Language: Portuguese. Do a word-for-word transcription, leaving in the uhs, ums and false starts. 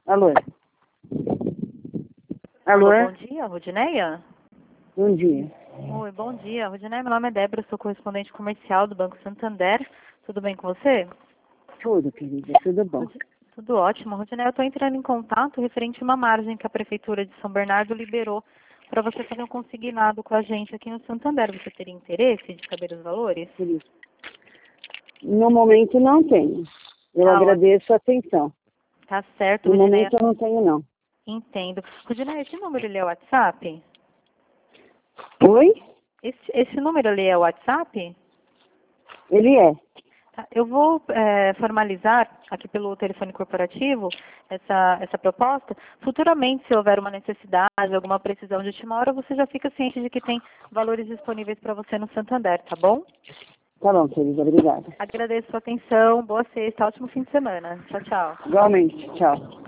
Alô? Alô? Alô, bom dia, Rudineia? Bom dia. Oi, bom dia. Rudineia, meu nome é Débora, sou correspondente comercial do Banco Santander. Tudo bem com você? Tudo, querida, tudo bom. Rudi- Tudo ótimo. Rudineia, eu estou entrando em contato referente a uma margem que a Prefeitura de São Bernardo liberou para você fazer um consignado com a gente aqui no Santander. Você teria interesse de saber os valores? Querida. No momento não tenho. Eu Tá agradeço a atenção. Tá certo, No Rudineia. momento eu não tenho, não. Entendo. Rudineia, esse número ele é o WhatsApp? Oi? Esse, esse número ali é o WhatsApp? Ele é. Tá, eu vou é, formalizar aqui pelo telefone corporativo essa, essa proposta. Futuramente, se houver uma necessidade, alguma precisão de última hora, você já fica ciente de que tem valores disponíveis para você no Santander, tá bom? Tá bom, querida, obrigada. Agradeço a sua atenção, boa sexta, ótimo fim de semana. Tchau, tchau. Igualmente, tchau.